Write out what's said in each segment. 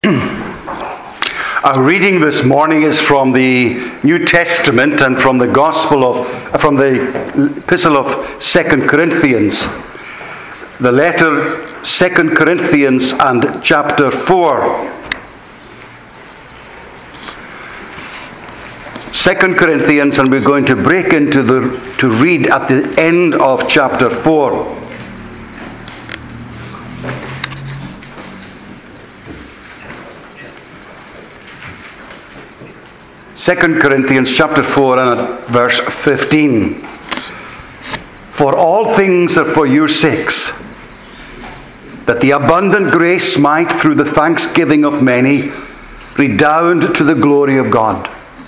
Our reading this morning is from the New Testament and from the Epistle of 2 Corinthians. The letter 2 Corinthians and chapter 4. 2 Corinthians, and we're going to break into to read at the end of chapter 4. Second Corinthians chapter 4 and at verse 15. For all things are for your sakes, that the abundant grace might, through the thanksgiving of many, redound to the glory of God.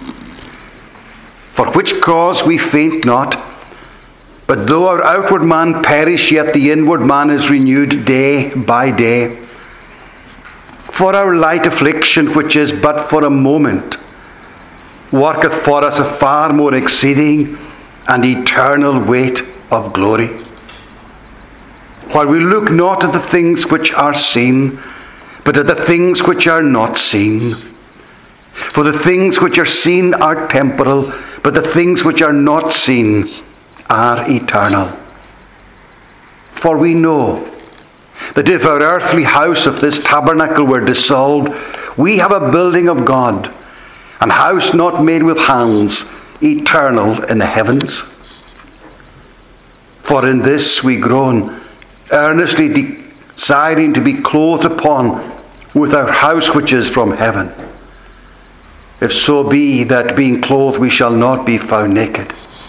For which cause we faint not, but though our outward man perish, yet the inward man is renewed day by day. For our light affliction, which is but for a moment, worketh for us a far more exceeding and eternal weight of glory. While we look not at the things which are seen, but at the things which are not seen. For the things which are seen are temporal, but the things which are not seen are eternal. For we know that if our earthly house of this tabernacle were dissolved, we have a building of God, an house not made with hands, eternal in the heavens. For in this we groan, earnestly desiring to be clothed upon with our house which is from heaven. If so be that being clothed we shall not be found naked.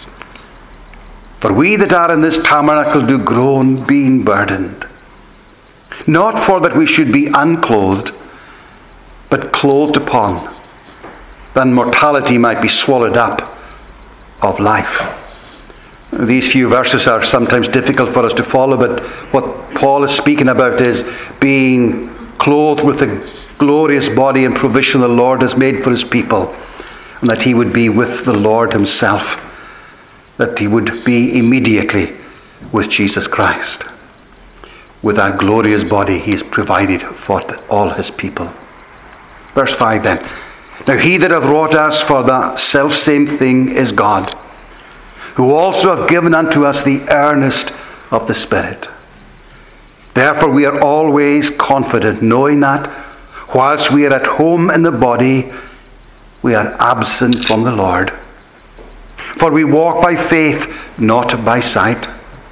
For we that are in this tabernacle do groan, being burdened. Not for that we should be unclothed, but clothed upon, then mortality might be swallowed up of life. These few verses are sometimes difficult for us to follow, but what Paul is speaking about is being clothed with the glorious body and provision the Lord has made for his people, and that he would be with the Lord himself, that he would be immediately with Jesus Christ. With that glorious body he has provided for all his people. Verse 5 then. Now he that hath wrought us for the selfsame thing is God, who also hath given unto us the earnest of the Spirit. Therefore we are always confident, knowing that whilst we are at home in the body, we are absent from the Lord. For we walk by faith, not by sight.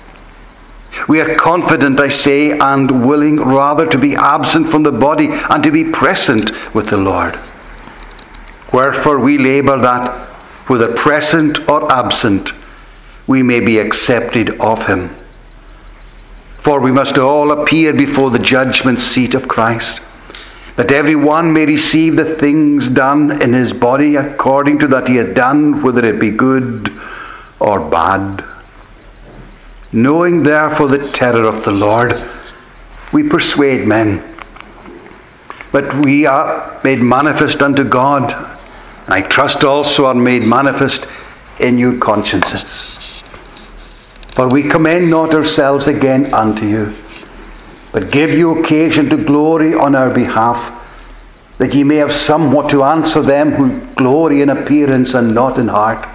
We are confident, I say, and willing rather to be absent from the body and to be present with the Lord. Wherefore we labour that, whether present or absent, we may be accepted of him. For we must all appear before the judgment seat of Christ, that every one may receive the things done in his body according to that he hath done, whether it be good or bad. Knowing therefore the terror of the Lord, we persuade men. But we are made manifest unto God, I trust also are made manifest in your consciences. For we commend not ourselves again unto you, but give you occasion to glory on our behalf, that ye may have somewhat to answer them who glory in appearance and not in heart.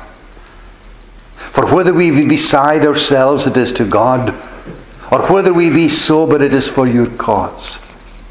For whether we be beside ourselves, it is to God, or whether we be sober, it is for your cause.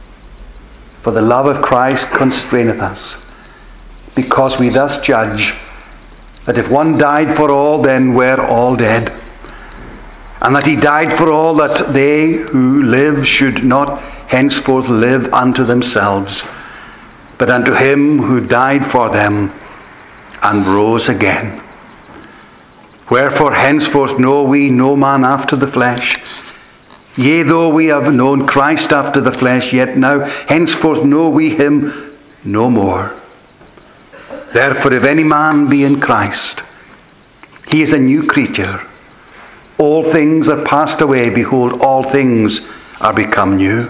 For the love of Christ constraineth us, because we thus judge, that if one died for all, then were all dead, and that he died for all, that they who live should not henceforth live unto themselves, but unto him who died for them and rose again. Wherefore henceforth know we no man after the flesh. Yea, though we have known Christ after the flesh, yet now henceforth know we him no more. Therefore, if any man be in Christ, he is a new creature. All things are passed away. Behold, all things are become new.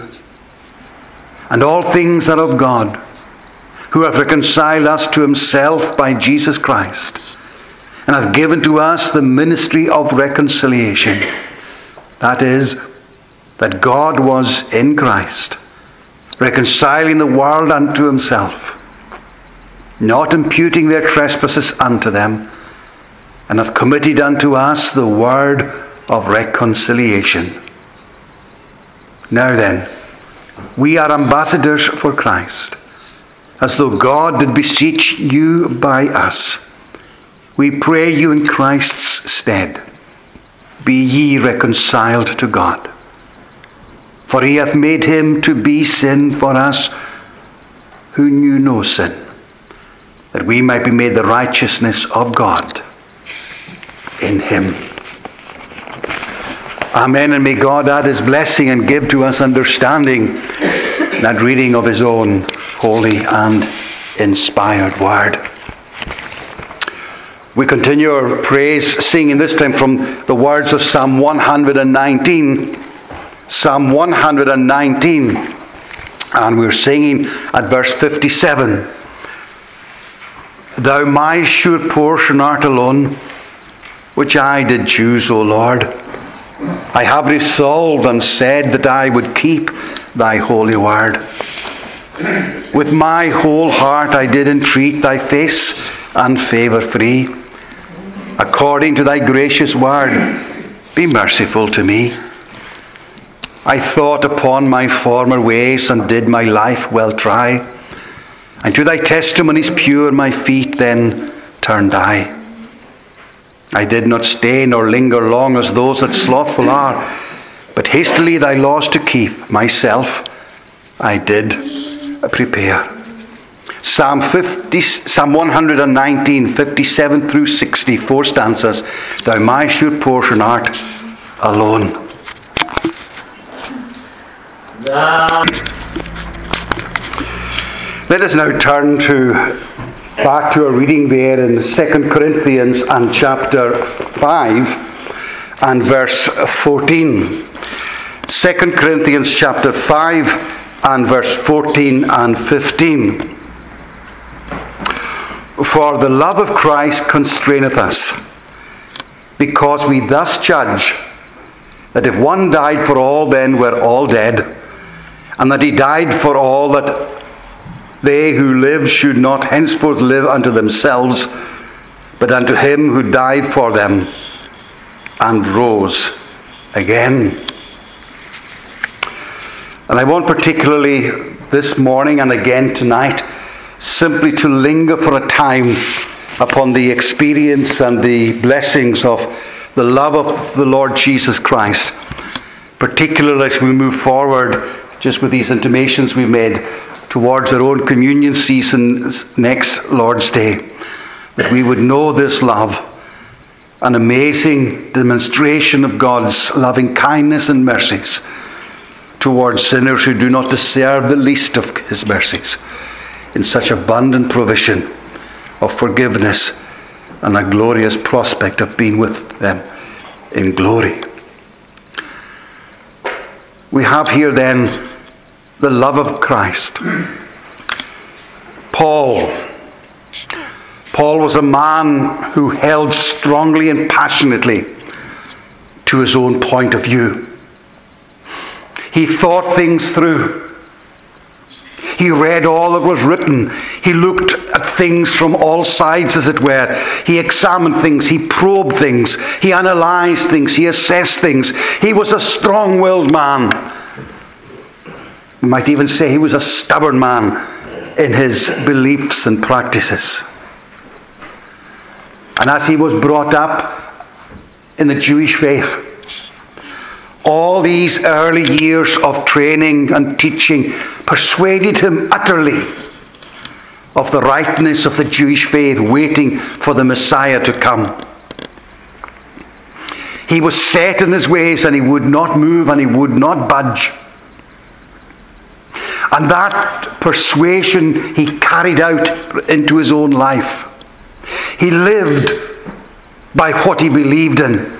And all things are of God, who hath reconciled us to himself by Jesus Christ, and hath given to us the ministry of reconciliation. That is, that God was in Christ, reconciling the world unto himself, not imputing their trespasses unto them, and hath committed unto us the word of reconciliation. Now then, we are ambassadors for Christ, as though God did beseech you by us. We pray you in Christ's stead, be ye reconciled to God. For he hath made him to be sin for us who knew no sin, that we might be made the righteousness of God in him. Amen. And may God add his blessing and give to us understanding that reading of his own holy and inspired word. We continue our praise singing, this time from the words of Psalm 119. Psalm 119. And we're singing at verse 57. Thou my sure portion art alone, which I did choose, O Lord. I have resolved and said that I would keep thy holy word. With my whole heart I did entreat thy face and favour free. According to thy gracious word, be merciful to me. I thought upon my former ways and did my life well try. And to thy testimonies pure my feet then turned I. I did not stay nor linger long as those that slothful are, but hastily thy laws to keep myself I did prepare. Psalm 119, 57 through 60, 4 stanzas. Thou my sure portion art alone. Let us now turn back to our reading there in 2 Corinthians and chapter 5 and verse 14. 2 Corinthians chapter 5 and verse 14 and 15. For the love of Christ constraineth us, because we thus judge, that if one died for all, then we're all dead, and that he died for all, that they who live should not henceforth live unto themselves, but unto him who died for them and rose again. And I want particularly this morning and again tonight simply to linger for a time upon the experience and the blessings of the love of the Lord Jesus Christ, particularly as we move forward just with these intimations we've made towards our own communion season next Lord's Day, that we would know this love, an amazing demonstration of God's loving kindness and mercies towards sinners who do not deserve the least of his mercies, in such abundant provision of forgiveness and a glorious prospect of being with them in glory. We have here then the love of Christ. Paul was a man who held strongly and passionately to his own point of view. He thought things through. He read all that was written. He looked at things from all sides, as it were. He examined things. He probed things. He analysed things. He assessed things. He was a strong-willed man. We might even say he was a stubborn man in his beliefs and practices. And as he was brought up in the Jewish faith, all these early years of training and teaching persuaded him utterly of the rightness of the Jewish faith, waiting for the Messiah to come. He was set in his ways, and he would not move and he would not budge. And that persuasion he carried out into his own life. He lived by what he believed in.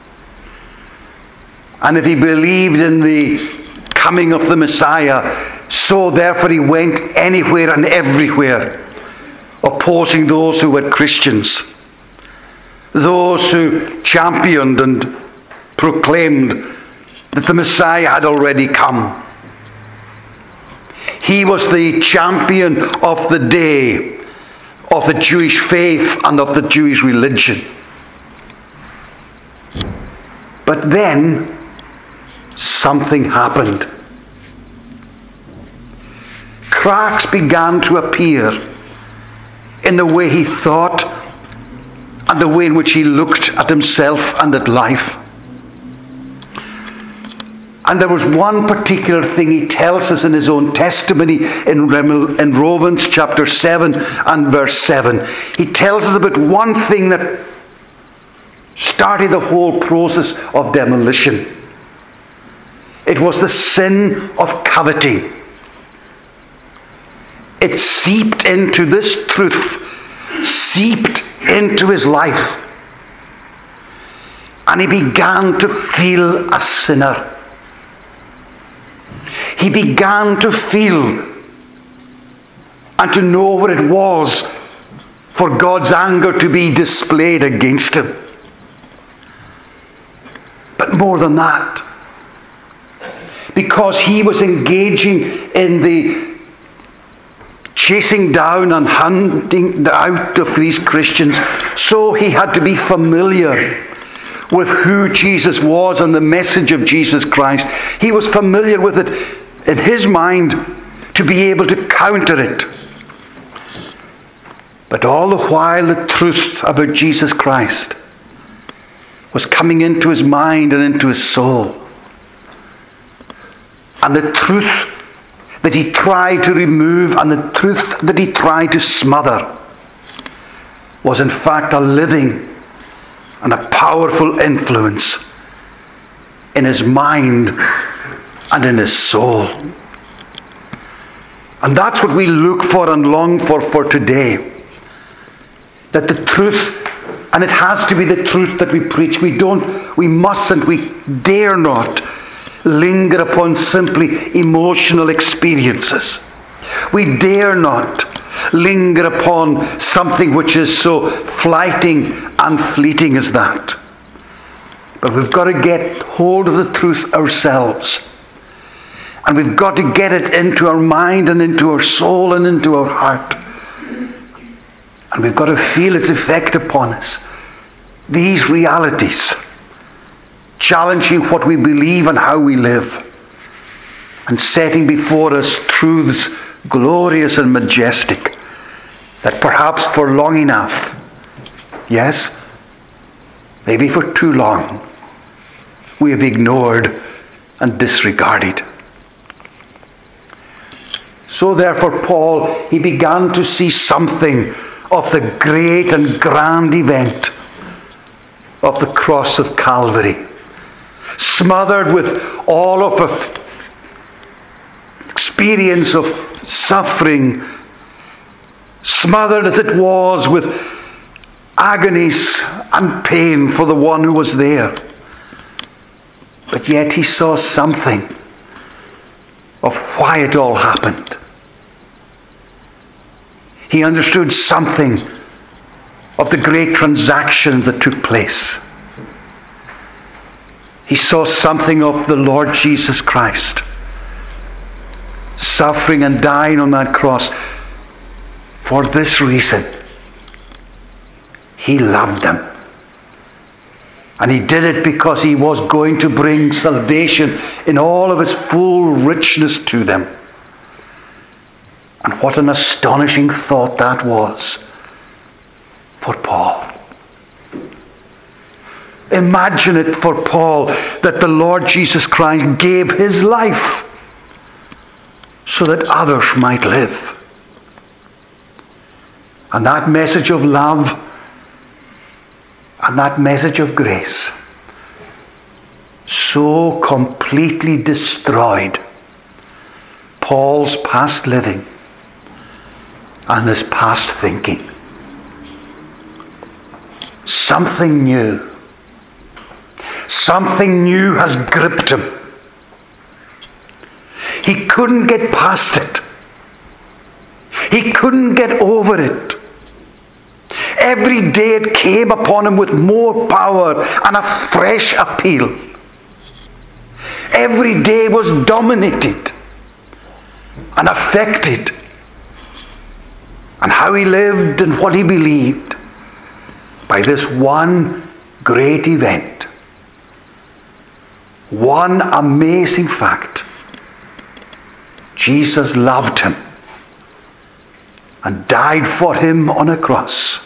And if he believed in the coming of the Messiah, so therefore he went anywhere and everywhere, opposing those who were Christians, those who championed and proclaimed that the Messiah had already come. He was the champion of the day, of the Jewish faith and of the Jewish religion. But then something happened. Cracks began to appear in the way he thought and the way in which he looked at himself and at life. And there was one particular thing he tells us in his own testimony in Romans chapter 7 and verse 7. He tells us about one thing that started the whole process of demolition. It was the sin of coveting. It seeped into this truth, seeped into his life. And he began to feel a sinner. He began to feel and to know what it was for God's anger to be displayed against him. But more than that, because he was engaging in the chasing down and hunting out of these Christians, so he had to be familiar with who Jesus was and the message of Jesus Christ. He was familiar with it in his mind to be able to counter it. But all the while the truth about Jesus Christ was coming into his mind and into his soul. And the truth that he tried to remove and the truth that he tried to smother was in fact a living and a powerful influence in his mind and in his soul. And that's what we look for and long for today. That the truth, and it has to be the truth that we preach. We mustn't, we dare not linger upon simply emotional experiences. We dare not linger upon something which is so fleeting and fleeting as that. But we've got to get hold of the truth ourselves. And we've got to get it into our mind and into our soul and into our heart. And we've got to feel its effect upon us. These realities, challenging what we believe and how we live, and setting before us truths glorious and majestic, that perhaps for long enough, yes, maybe for too long, we have ignored and disregarded. So therefore Paul, he began to see something of the great and grand event of the cross of Calvary, smothered with all of the experience of suffering, smothered as it was with agonies and pain for the one who was there. But yet he saw something of why it all happened. He understood something of the great transactions that took place. He saw something of the Lord Jesus Christ suffering and dying on that cross for this reason. He loved them. And he did it because he was going to bring salvation in all of its full richness to them. And what an astonishing thought that was for Paul. Imagine it for Paul that the Lord Jesus Christ gave his life so that others might live. And that message of love and that message of grace so completely destroyed Paul's past living and his past thinking. Something new has gripped him. He couldn't get past it. He couldn't get over it. Every day it came upon him with more power and a fresh appeal. Every day was dominated and affected, and how he lived and what he believed by this one great event. One amazing fact. Jesus loved him and died for him on a cross.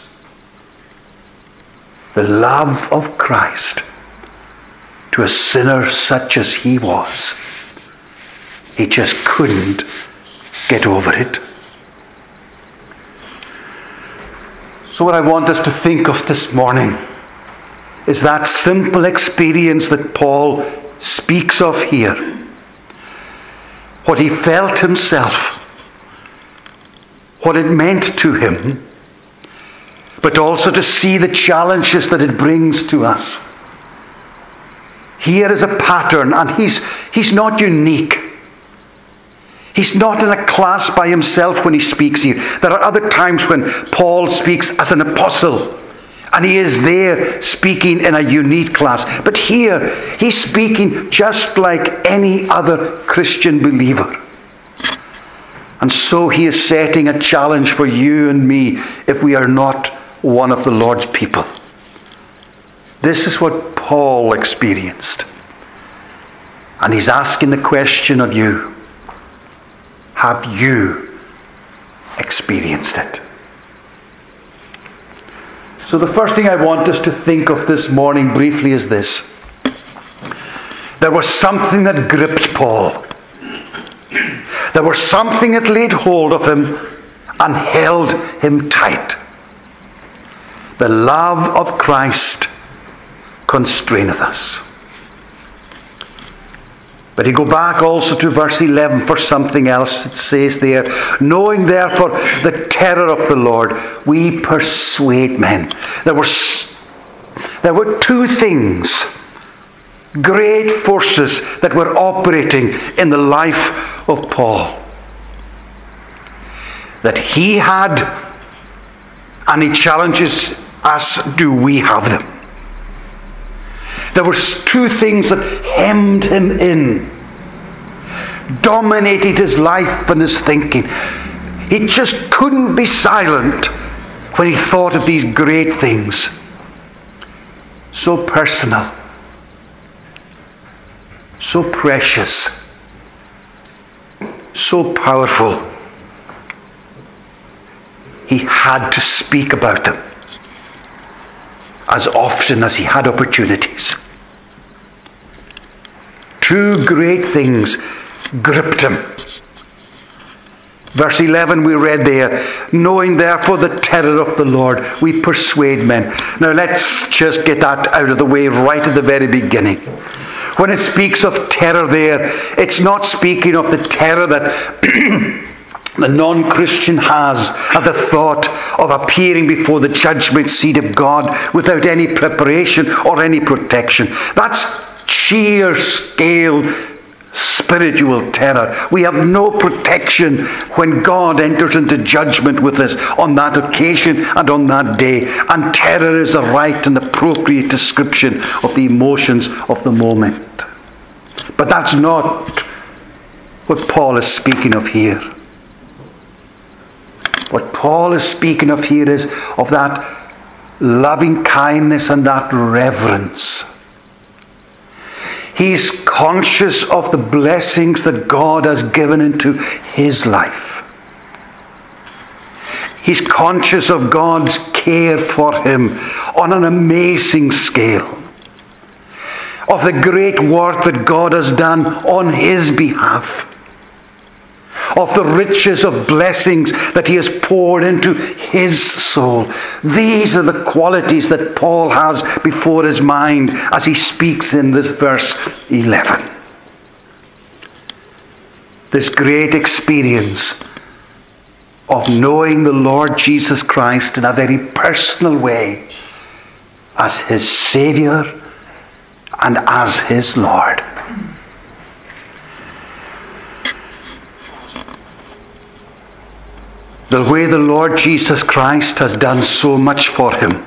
The love of Christ to a sinner such as he was. He just couldn't get over it. So what I want us to think of this morning is that simple experience that Paul speaks of here. What he felt himself, what it meant to him, but also to see the challenges that it brings to us. Here is a pattern, and he's not unique. He's not in a class by himself when he speaks here. There are other times when Paul speaks as an apostle, and he is there speaking in a unique class. But here, he's speaking just like any other Christian believer. And so he is setting a challenge for you and me if we are not one of the Lord's people. This is what Paul experienced. And he's asking the question of you. Have you experienced it? So the first thing I want us to think of this morning briefly is this. There was something that gripped Paul. There was something that laid hold of him and held him tight. The love of Christ constraineth us. But you go back also to verse 11 for something else. It says there, knowing therefore the terror of the Lord, we persuade men. There were two things, great forces that were operating in the life of Paul. That he had, and he challenges us, do we have them? There were two things that hemmed him in, dominated his life and his thinking. He just couldn't be silent when he thought of these great things. So personal, so precious, so powerful. He had to speak about them as often as he had opportunities. Two great things gripped him. Verse 11 we read there, knowing therefore the terror of the Lord, we persuade men. Now let's just get that out of the way right at the very beginning. When it speaks of terror there, it's not speaking of the terror that the non-Christian has at the thought of appearing before the judgment seat of God without any preparation or any protection. That's sheer scale spiritual terror. We have no protection when God enters into judgment with us on that occasion and on that day. And terror is the right and appropriate description of the emotions of the moment. But that's not what Paul is speaking of here. What Paul is speaking of here is of that loving kindness and that reverence. He's conscious of the blessings that God has given into his life. He's conscious of God's care for him on an amazing scale. Of the great work that God has done on his behalf. Of the riches of blessings that he has poured into his soul. These are the qualities that Paul has before his mind as he speaks in this verse 11. This great experience of knowing the Lord Jesus Christ in a very personal way as his Saviour and as his Lord. The way the Lord Jesus Christ has done so much for him,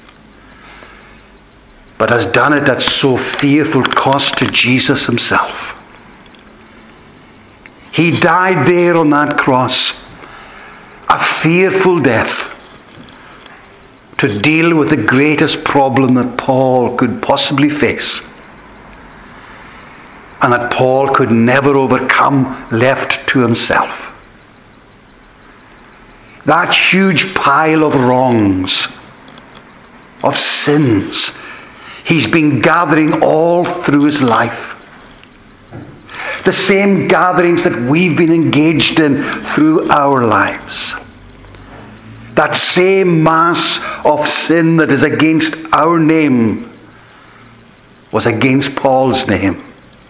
but has done it at so fearful cost to Jesus himself. He died there on that cross, a fearful death, to deal with the greatest problem that Paul could possibly face, and that Paul could never overcome left to himself. That huge pile of wrongs, of sins, he's been gathering all through his life. The same gatherings that we've been engaged in through our lives. That same mass of sin that is against our name was against Paul's name.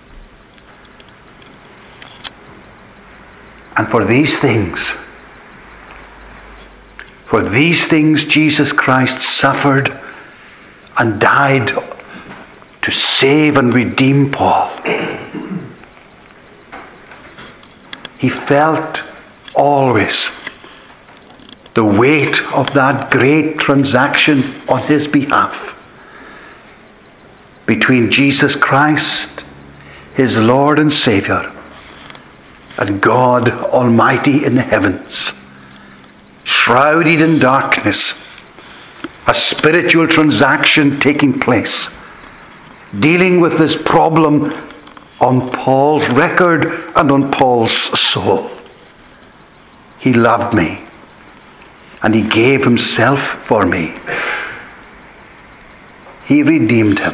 And for these things Jesus Christ suffered and died to save and redeem Paul. He felt always the weight of that great transaction on his behalf between Jesus Christ, his Lord and Saviour, and God Almighty in the heavens, shrouded in darkness, a spiritual transaction taking place, dealing with this problem on Paul's record and on Paul's soul. He loved me, and he gave himself for me. He redeemed him.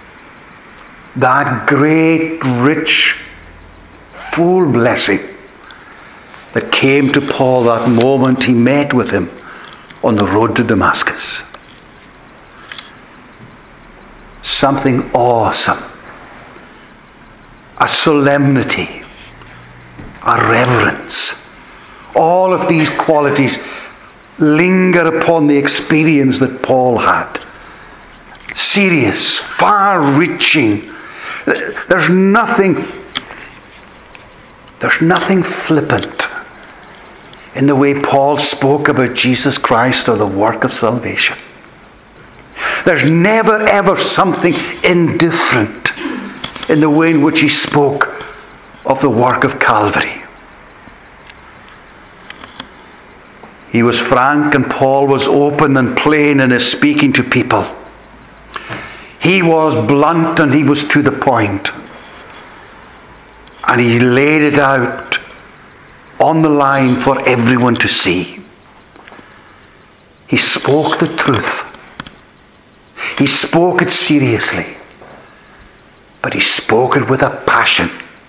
That great, rich, full blessing that came to Paul that moment he met with him on the road to Damascus. Something awesome. A solemnity, a reverence. All of these qualities linger upon the experience that Paul had. Serious, far-reaching. There's nothing flippant in the way Paul spoke about Jesus Christ or the work of salvation. There's never ever something indifferent in the way in which he spoke of the work of Calvary. He was frank, and Paul was open and plain in his speaking to people. He was blunt and he was to the point. And he laid it out on the line for everyone to see. He spoke the truth. He spoke it seriously. But he spoke it with a passion.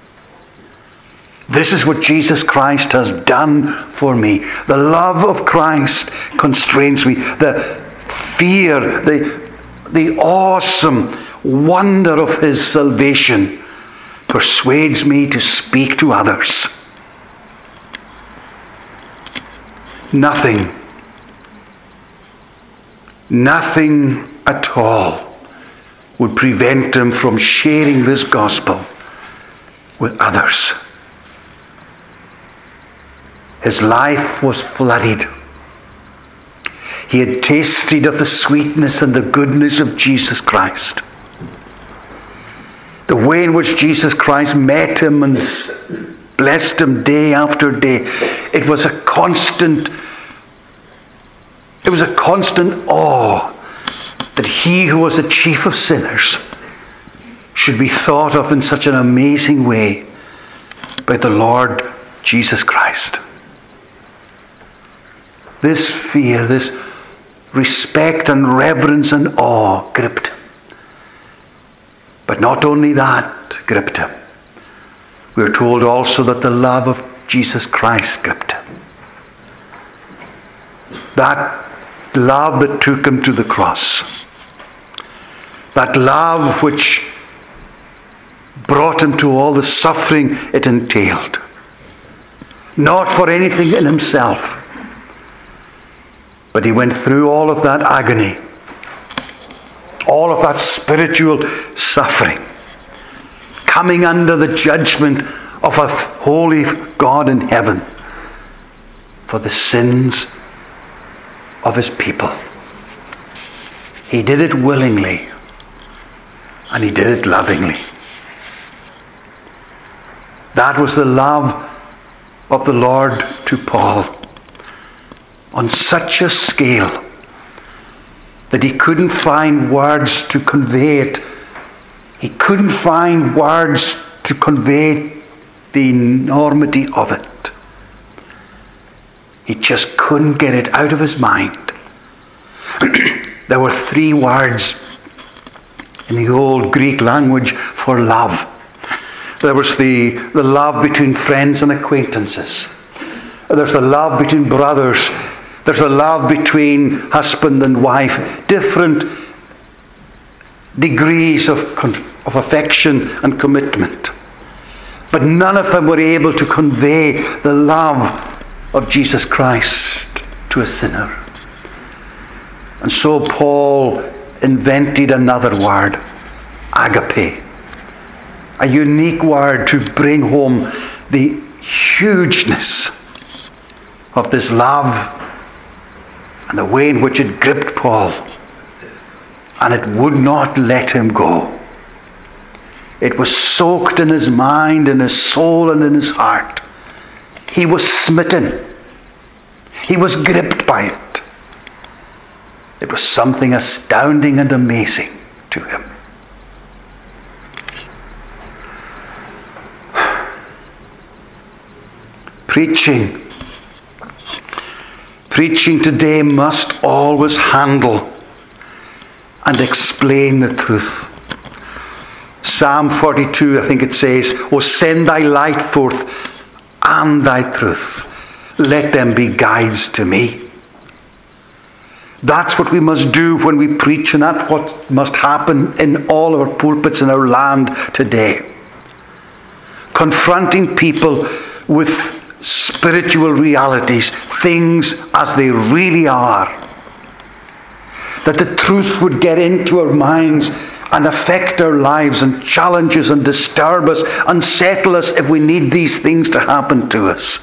This is what Jesus Christ has done for me. The love of Christ constrains me. The fear, the awesome wonder of his salvation persuades me to speak to others. Nothing at all would prevent him from sharing this gospel with others. His life was flooded. He had tasted of the sweetness and the goodness of Jesus Christ. The way in which Jesus Christ met him and blessed him day after day, it was a constant awe that he who was the chief of sinners should be thought of in such an amazing way by the Lord Jesus Christ. This fear, this respect and reverence and awe gripped him. But not only that gripped him. We are told also that the love of Jesus Christ gripped him. That love that took him to the cross. That love which brought him to all the suffering it entailed. Not for anything in himself, but he went through all of that agony, all of that spiritual suffering, coming under the judgment of a holy God in heaven for the sins of his people. He did it willingly, and he did it lovingly. That was the love of the Lord to Paul on such a scale that he couldn't find words to convey it. He couldn't find words to convey the enormity of it. He just couldn't get it out of his mind. There were 3 words in the old Greek language for love. There was the love between friends and acquaintances. There's the love between brothers. There's the love between husband and wife. Different degrees of affection and commitment. But none of them were able to convey the love of Jesus Christ to a sinner. And so Paul invented another word, agape. A unique word to bring home the hugeness of this love and the way in which it gripped Paul. And it would not let him go. It was soaked in his mind, in his soul, and in his heart. He was smitten. He was gripped by it. It was something astounding and amazing to him. Preaching today must always handle and explain the truth. Psalm 42, I think it says, "O send thy light forth and thy truth. Let them be guides to me." That's what we must do when we preach, and that's what must happen in all our pulpits in our land today. Confronting people with spiritual realities, things as they really are. That the truth would get into our minds and affect our lives and challenge us and disturb us, unsettle us if we need these things to happen to us.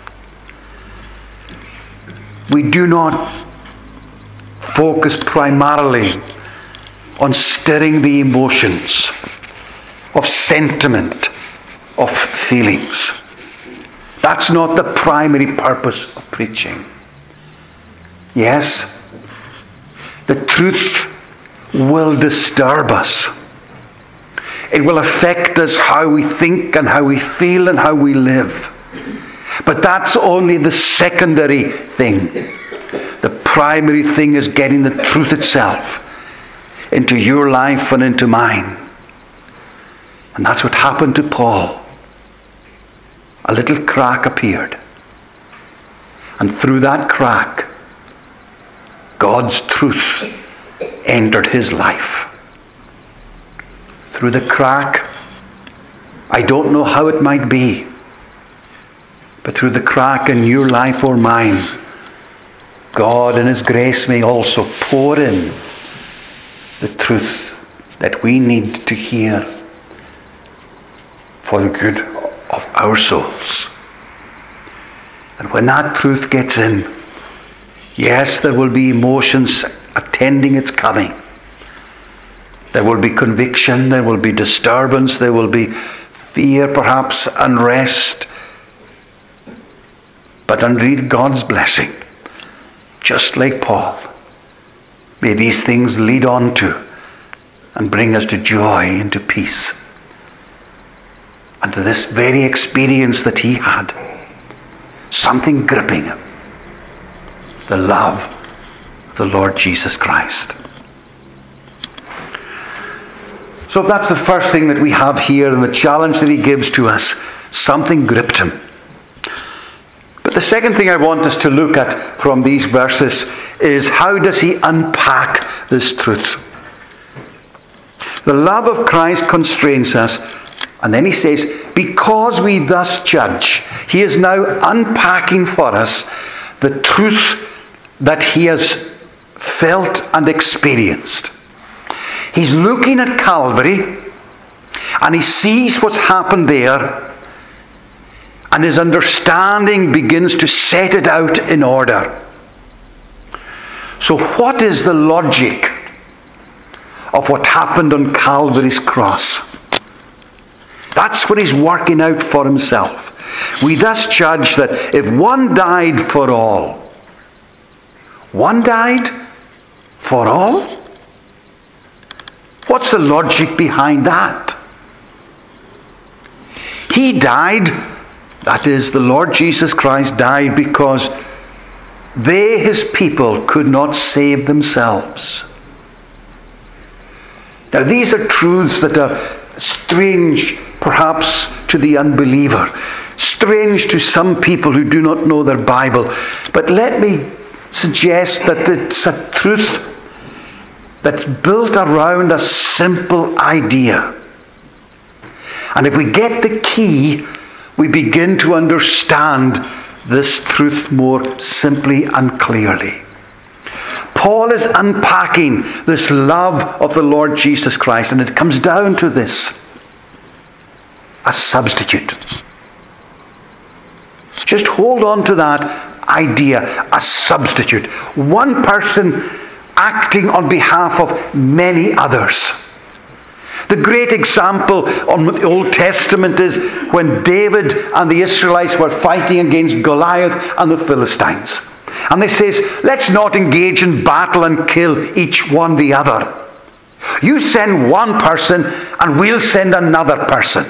We do not focus primarily on stirring the emotions of sentiment, of feelings. That's not the primary purpose of preaching. Yes, the truth will disturb us. It will affect us how we think and how we feel and how we live. But that's only the secondary thing. The primary thing is getting the truth itself into your life and into mine. And that's what happened to Paul. A little crack appeared. And through that crack, God's truth entered his life. Through the crack, I don't know how it might be, but through the crack in your life or mine, God in his grace may also pour in the truth that we need to hear for the good of our souls. And when that truth gets in, yes, there will be emotions attending its coming. There will be conviction, there will be disturbance, there will be fear, perhaps unrest. But underneath God's blessing, just like Paul, may these things lead on to and bring us to joy and to peace. And to this very experience that he had, something gripping him, the love of the Lord Jesus Christ. So if that's the first thing that we have here and the challenge that he gives to us, something gripped him. But the second thing I want us to look at from these verses is how does he unpack this truth? The love of Christ constrains us. And then he says, because we thus judge, he is now unpacking for us the truth that he has felt and experienced. He's looking at Calvary and he sees what's happened there, and his understanding begins to set it out in order. So what is the logic of what happened on Calvary's cross? That's what he's working out for himself. We thus judge that if one died for all, one died for all? What's the logic behind that? He died, that is, the Lord Jesus Christ died because they, his people, could not save themselves. Now, these are truths that are strange, perhaps, to the unbeliever, strange to some people who do not know their Bible. But let me suggest that it's a truth that's built around a simple idea. And if we get the key, we begin to understand this truth more simply and clearly. Paul is unpacking this love of the Lord Jesus Christ, and it comes down to this: a substitute. Just hold on to that idea, a substitute. One person acting on behalf of many others. The great example on the Old Testament is when David and the Israelites were fighting against Goliath and the Philistines. And they says, let's not engage in battle and kill each one the other. You send one person and we'll send another person.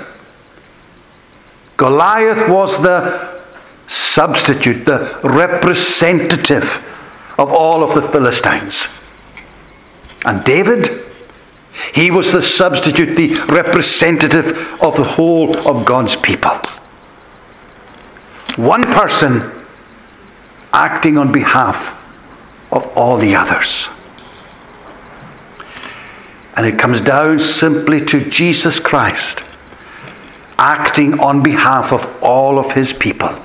Goliath was the substitute, the representative of all of the Philistines. And David, he was the substitute, the representative of the whole of God's people. One person acting on behalf of all the others. And it comes down simply to Jesus Christ acting on behalf of all of his people.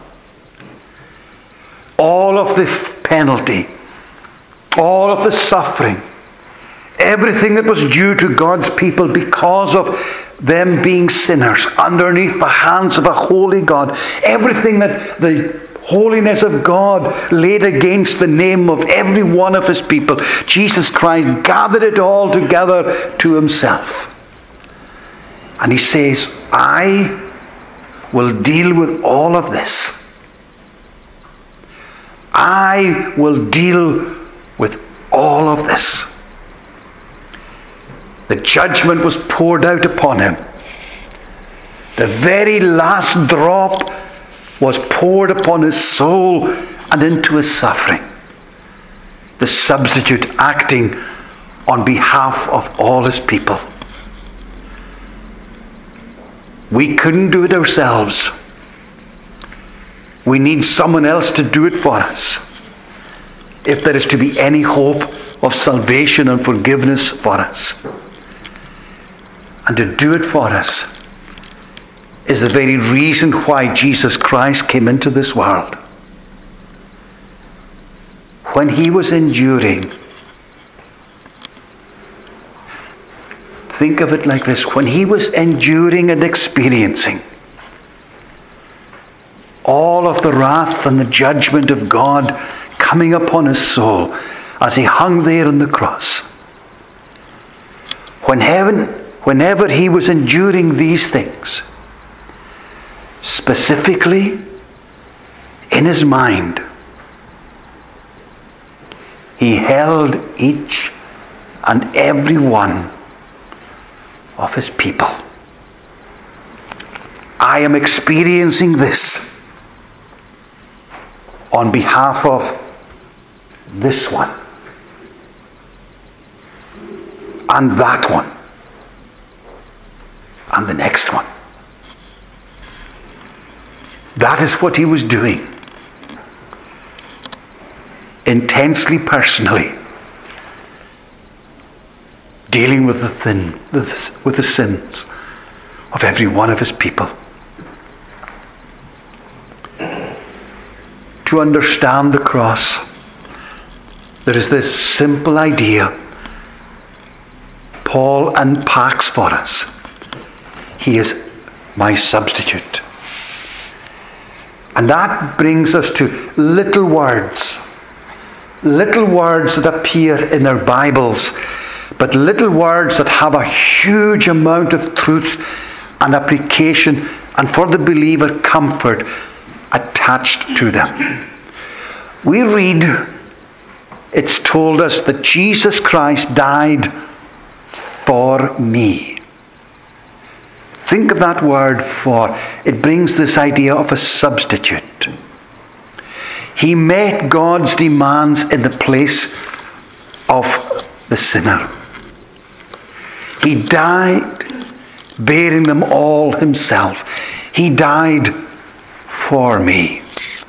All of the penalty, all of the suffering, everything that was due to God's people because of them being sinners underneath the hands of a holy God. Everything that the holiness of God laid against the name of every one of his people, Jesus Christ gathered it all together to himself. And he says, I will deal with all of this. I will deal with all of this. The judgment was poured out upon him. The very last drop was poured upon his soul and into his suffering. The substitute acting on behalf of all his people. We couldn't do it ourselves. We need someone else to do it for us, if there is to be any hope of salvation and forgiveness for us. And to do it for us is the very reason why Jesus Christ came into this world. When he was enduring, think of it like this, when he was enduring and experiencing all of the wrath and the judgment of God coming upon his soul as he hung there on the cross, whenever he was enduring these things, specifically in his mind, he held each and every one of his people. I am experiencing this on behalf of this one and that one and the next one. That is what he was doing. Intensely personally. Dealing with the sins of every one of his people. To understand the cross, there is this simple idea Paul unpacks for us. He is my substitute. And that brings us to little words that appear in our Bibles, but little words that have a huge amount of truth and application, and for the believer, comfort attached to them. We read, it's told us that Jesus Christ died for me. Think of that word "for." It brings this idea of a substitute. He met God's demands in the place of the sinner. He died, bearing them all himself. He died for me.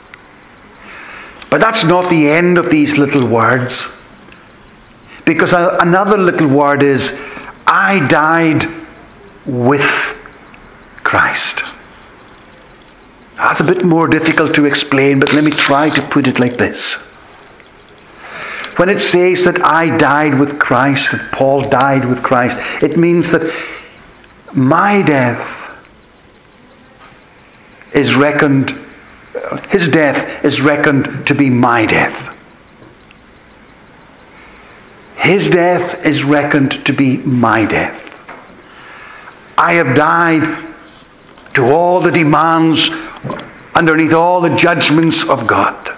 But that's not the end of these little words. Because another little word is, I died with Christ. That's a bit more difficult to explain, but let me try to put it like this. When it says that I died with Christ, that Paul died with Christ, it means that my death is reckoned, his death is reckoned to be my death. His death is reckoned to be my death. I have died to all the demands, underneath all the judgments of God.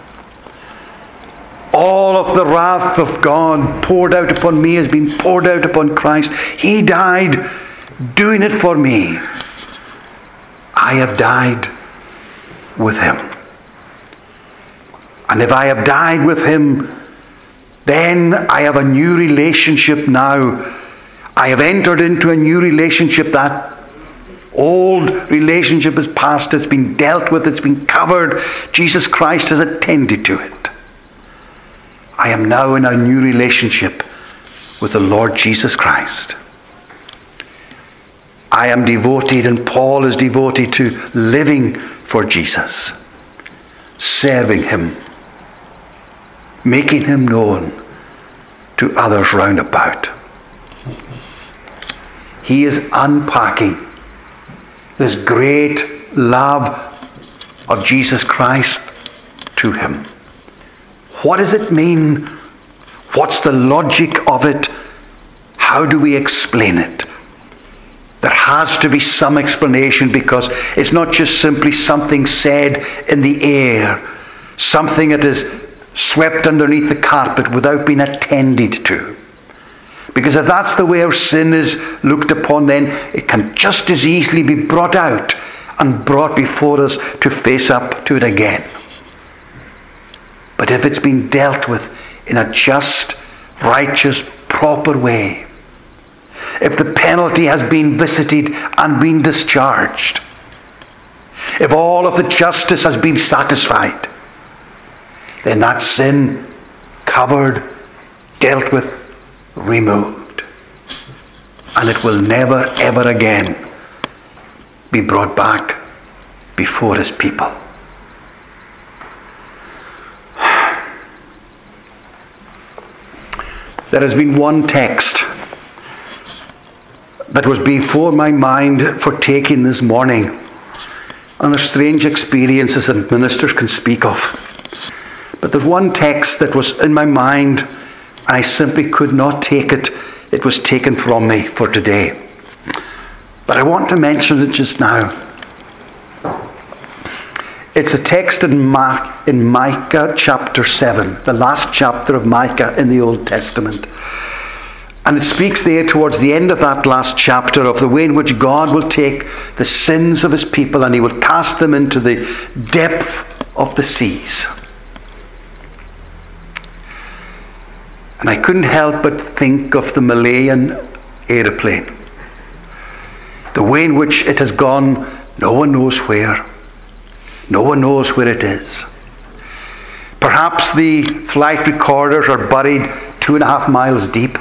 All of the wrath of God poured out upon me has been poured out upon Christ. He died doing it for me. I have died with him. And if I have died with him, then I have a new relationship now. I have entered into a new relationship. That old relationship is past. It's been dealt with. It's been covered. Jesus Christ has attended to it. I am now in a new relationship with the Lord Jesus Christ. I am devoted, and Paul is devoted to living for Jesus, serving him, making him known to others round about. He is unpacking this great love of Jesus Christ to him. What does it mean? What's the logic of it? How do we explain it? There has to be some explanation, because it's not just simply something said in the air, something that is swept underneath the carpet without being attended to. Because if that's the way our sin is looked upon, then it can just as easily be brought out and brought before us to face up to it again. But if it's been dealt with in a just, righteous, proper way, if the penalty has been visited and been discharged, if all of the justice has been satisfied, then that sin covered, dealt with, removed. And it will never, ever again be brought back before his people. There has been one text that was before my mind for taking this morning, and the strange experiences that ministers can speak of. But there's one text that was in my mind, and I simply could not take it. It was taken from me for today. But I want to mention it just now. It's a text in Micah chapter 7, the last chapter of Micah in the Old Testament. And it speaks there towards the end of that last chapter of the way in which God will take the sins of his people and he will cast them into the depth of the seas. And I couldn't help but think of the Malayan aeroplane. The way in which it has gone, no one knows where. No one knows where it is. Perhaps the flight recorders are buried 2.5 miles deep.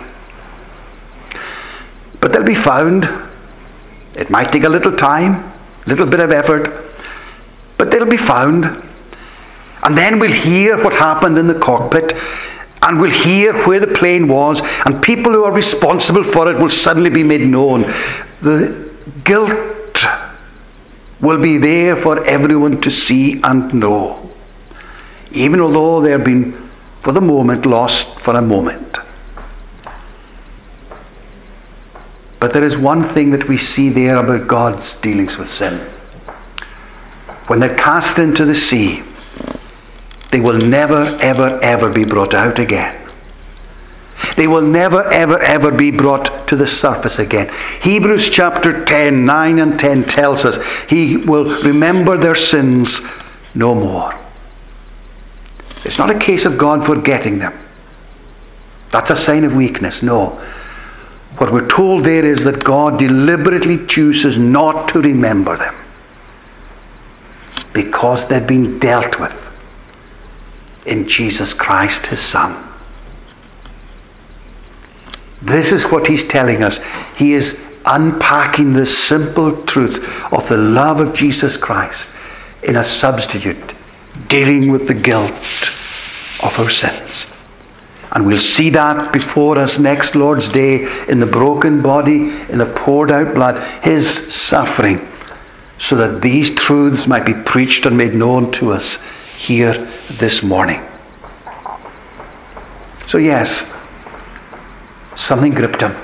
But they'll be found. It might take a little time, a little bit of effort, but they'll be found. And then we'll hear what happened in the cockpit, and we'll hear where the plane was, and people who are responsible for it will suddenly be made known. The guilt will be there for everyone to see and know, even although they have been, for the moment, lost for a moment. But there is one thing that we see there about God's dealings with sin. When they're cast into the sea, they will never, ever, ever be brought out again. They will never, ever, ever be brought to the surface again. Hebrews chapter 10, 9 and 10 tells us he will remember their sins no more. It's not a case of God forgetting them. That's a sign of weakness. No. What we're told there is that God deliberately chooses not to remember them because they've been dealt with in Jesus Christ, his Son. This is what he's telling us. He is unpacking the simple truth of the love of Jesus Christ in a substitute, dealing with the guilt of our sins. And we'll see that before us next Lord's Day in the broken body, in the poured out blood, his suffering, so that these truths might be preached and made known to us here this morning. So yes, something gripped him.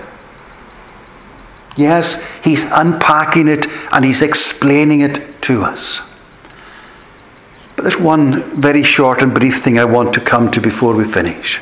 Yes, he's unpacking it and he's explaining it to us. But there's one very short and brief thing I want to come to before we finish.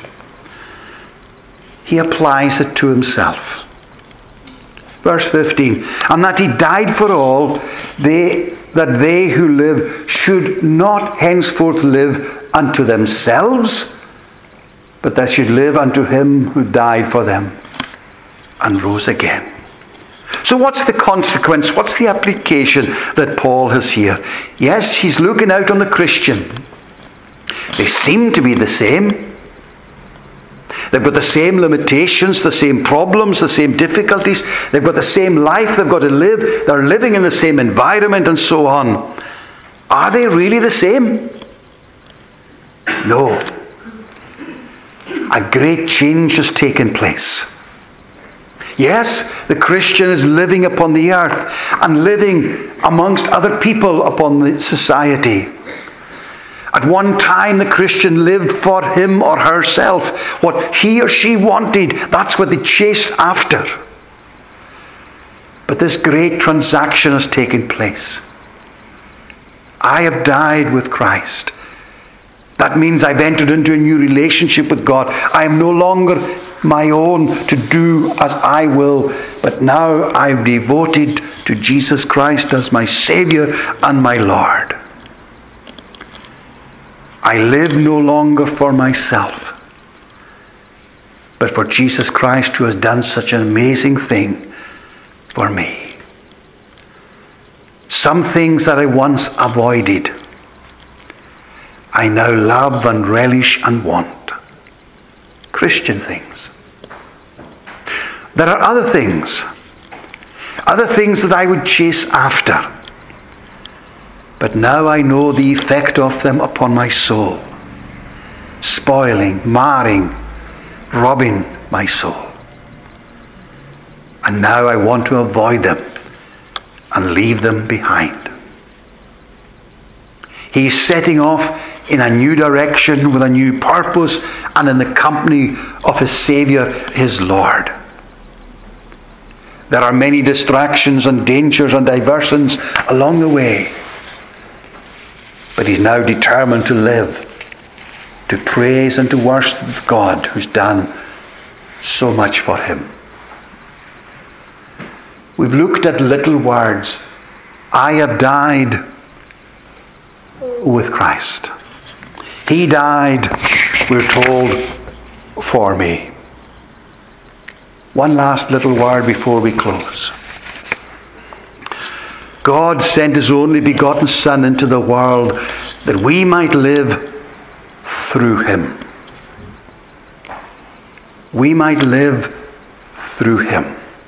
He applies it to himself. Verse 15, and that he died for all, that they who live should not henceforth live unto themselves, but they should live unto him who died for them and rose again. So what's the consequence? What's the application that Paul has here? Yes, he's looking out on the Christian. They seem to be the same. They've got the same limitations, the same problems, the same difficulties. They've got the same life they've got to live. They're living in the same environment and so on. Are they really the same? No. A great change has taken place. Yes, the Christian is living upon the earth and living amongst other people upon the society. At one time, the Christian lived for him or herself. What he or she wanted, that's what they chased after. But this great transaction has taken place. I have died with Christ. That means I've entered into a new relationship with God. I am no longer my own to do as I will, but now I'm devoted to Jesus Christ as my Savior and my Lord. I live no longer for myself, but for Jesus Christ, who has done such an amazing thing for me. Some things that I once avoided, I now love and relish and want. Christian things. There are other things that I would chase after. But now I know the effect of them upon my soul, spoiling, marring, robbing my soul. And now I want to avoid them and leave them behind. He's setting off in a new direction with a new purpose and in the company of his Savior, his Lord. There are many distractions and dangers and diversions along the way. But he's now determined to live, to praise and to worship God who's done so much for him. We've looked at little words. I have died with Christ. He died, we're told, for me. One last little word before we close. God sent his only begotten Son into the world that we might live through him. We might live through him.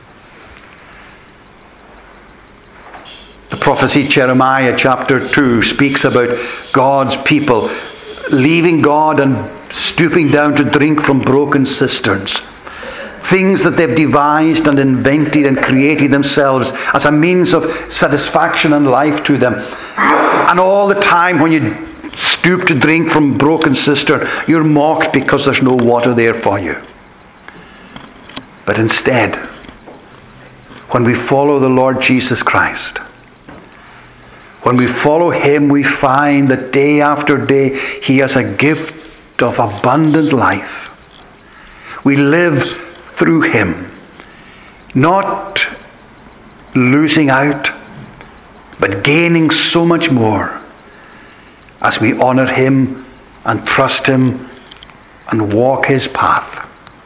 The prophecy Jeremiah chapter 2 speaks about God's people leaving God and stooping down to drink from broken cisterns. Things that they've devised and invented and created themselves as a means of satisfaction and life to them. And all the time when you stoop to drink from broken cistern, you're mocked because there's no water there for you. But instead, when we follow the Lord Jesus Christ. When we follow him, we find that day after day he has a gift of abundant life. We live through him, not losing out, but gaining so much more as we honor him and trust him and walk his path.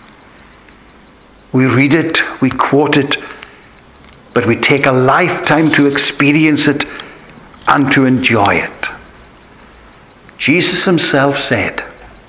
We read it, we quote it, but we take a lifetime to experience it and to enjoy it. Jesus himself said,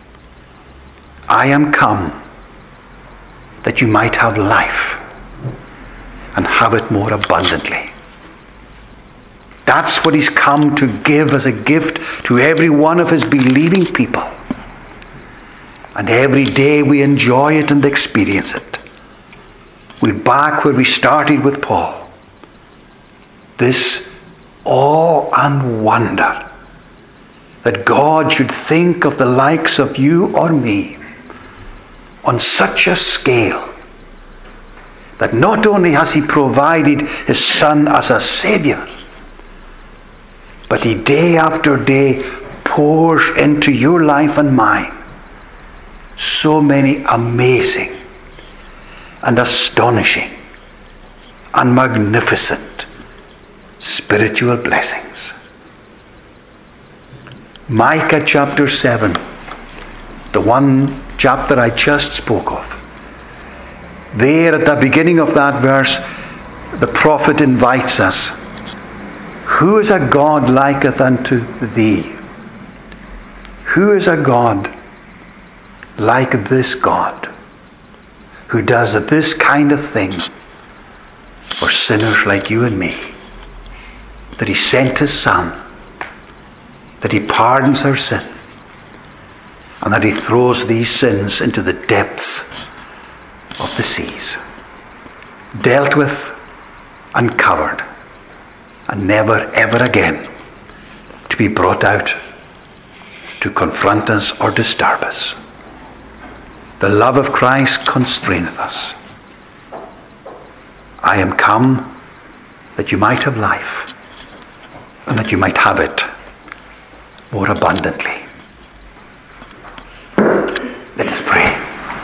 I am come that you might have life and have it more abundantly. That's what he's come to give as a gift to every one of his believing people. And every day we enjoy it and experience it. We're back where we started with Paul. This awe and wonder that God should think of the likes of you or me on such a scale that not only has he provided his Son as a Saviour, but he day after day pours into your life and mine so many amazing and astonishing and magnificent spiritual blessings. Micah chapter 7, the one chapter I just spoke of. There at the beginning of that verse, the prophet invites us, who is a God liketh unto thee? Who is a God like this God, who does this kind of thing for sinners like you and me? That he sent his Son, that he pardons our sin, and that he throws these sins into the depths of the seas, dealt with and covered, and never ever again to be brought out to confront us or disturb us. The love of Christ constraineth us. I am come that you might have life, and that you might have it more abundantly. Let us pray.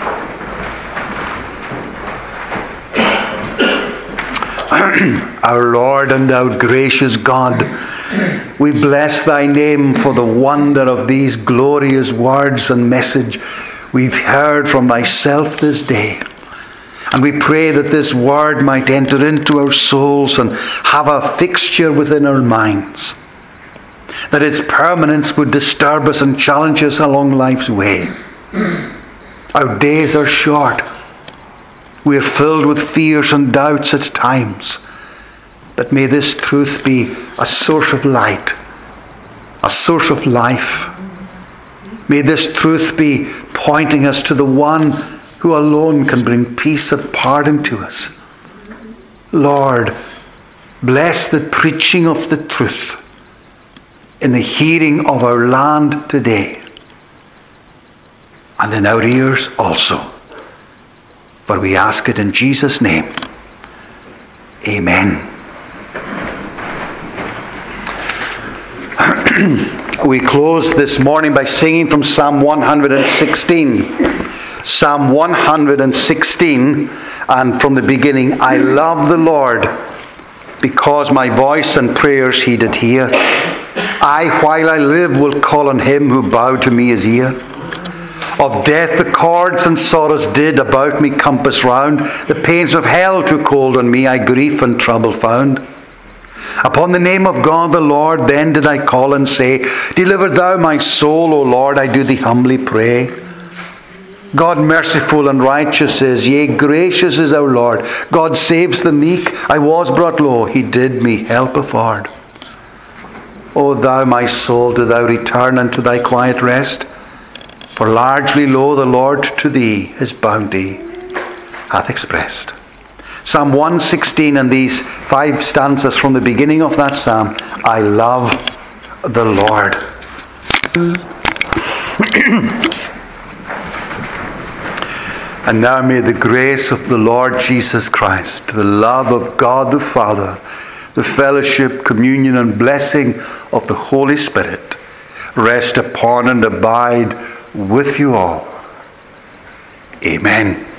Our Lord and our gracious God, we bless thy name for the wonder of these glorious words and message we've heard from thyself this day. And we pray that this word might enter into our souls and have a fixture within our minds. That its permanence would disturb us and challenge us along life's way. Our days are short. We are filled with fears and doubts at times. But may this truth be a source of light, a source of life. May this truth be pointing us to the one who alone can bring peace and pardon to us. Lord, bless the preaching of the truth in the hearing of our land today, and in our ears also. For we ask it in Jesus' name. Amen. We close this morning by singing from Psalm 116. Psalm 116, and from the beginning, I love the Lord, because my voice and prayers he did hear. I, while I live, will call on him who bowed to me his ear. Of death the cords and sorrows did about me compass round. The pains of hell took hold on me, I grief and trouble found. Upon the name of God the Lord then did I call and say, deliver thou my soul, O Lord, I do thee humbly pray. God merciful and righteous is, yea, gracious is our Lord. God saves the meek. I was brought low, he did me help afford. O thou my soul, do thou return unto thy quiet rest? For largely low the Lord to thee his bounty hath expressed. Psalm 116 and these 5 stanzas from the beginning of that psalm. I love the Lord. And now may the grace of the Lord Jesus Christ, the love of God the Father, the fellowship, communion, and blessing of the Holy Spirit rest upon and abide with you all. Amen.